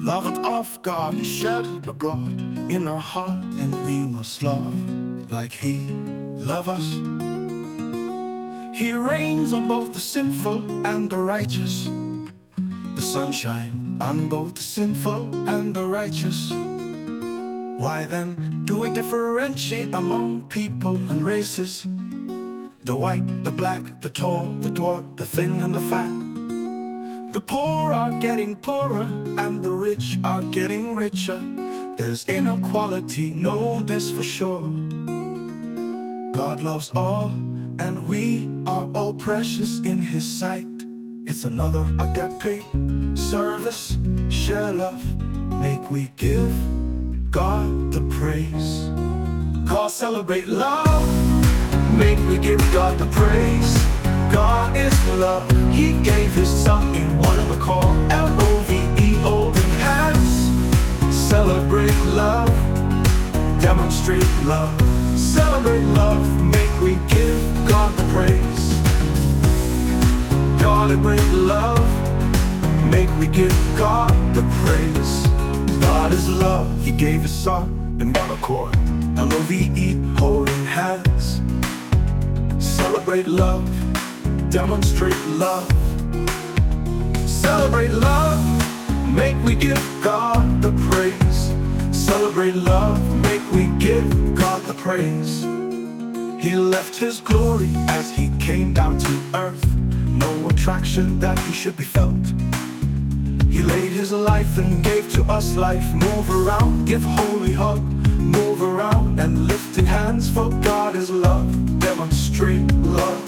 Love of God is shed abroad in our heart, and we must love like He loves us. He reigns on both the sinful and the righteous, the sunshine on both the sinful and the righteous. Why then do we differentiate among people and races? The white, the black, the tall, the dwarf, the thin and the fat. The poor are getting poorer and the rich are getting richer. There's inequality, know this for sure. God loves all, and we are all precious in His sight. It's another agape service, share love, make we give God the praise. Call, celebrate love, make we give God the praise. God is love, He gave His Son in one accord. L-O-V-E, holding hands. Celebrate love, demonstrate love. Celebrate love, make we give God the praise. Celebrate love, make we give God the praise. God is love, He gave His Son in one accord. L-O-V-E, holding hands. Celebrate love, demonstrate love. Celebrate love, make we give God the praise. Celebrate love, make we give God the praise. He left His glory as He came down to earth. No attraction that He should be felt. He laid His life and gave to us life. Move around, give holy hug. Move around and lifting hands, for God is love. Demonstrate love.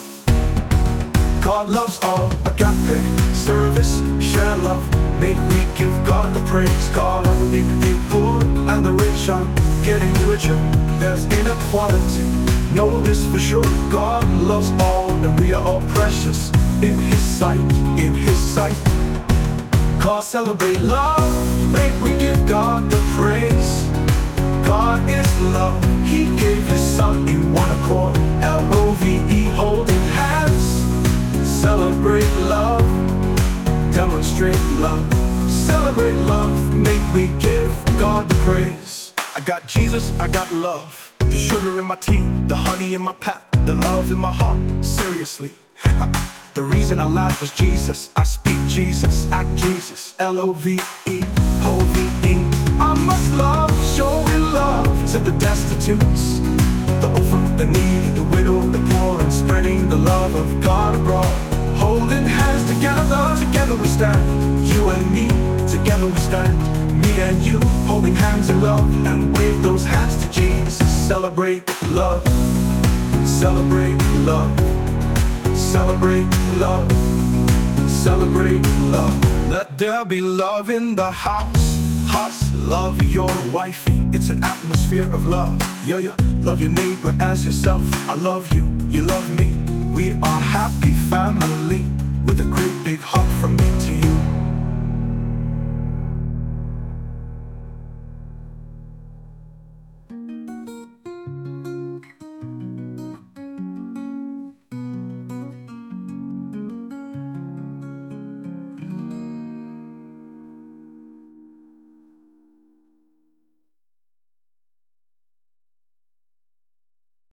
God loves all, agape service, share love, make we give God the praise. God only the poor and the rich are getting richer. There's inequality, know this for sure. God loves all, and we are all precious in His sight, in His sight. God, celebrate love, make we give God the praise. God is love, He gave His Son in one accord. L-O-V-E, holding hands. Celebrate love, demonstrate love. Celebrate love, make we give God the praise. I got Jesus, I got love. The sugar in my tea, the honey in my pap, the love in my heart, seriously. The reason I lied was Jesus. I speak Jesus, act Jesus. L-O-V-E, O-V-E. I must love, showing love to the destitutes, the orphan, the needy, the widow, the poor, and spreading the love of God abroad. Holding hands together, together we stand. You and me, together we stand. Me and you, holding hands in love, and wave those hands to Jesus. Celebrate love, celebrate love, celebrate love, celebrate love. Let there be love in the house. Hearts, love your wifey. It's an atmosphere of love. Yeah. Love your neighbor as yourself. I love you, you love me. We are happy family, with a great big hug from me.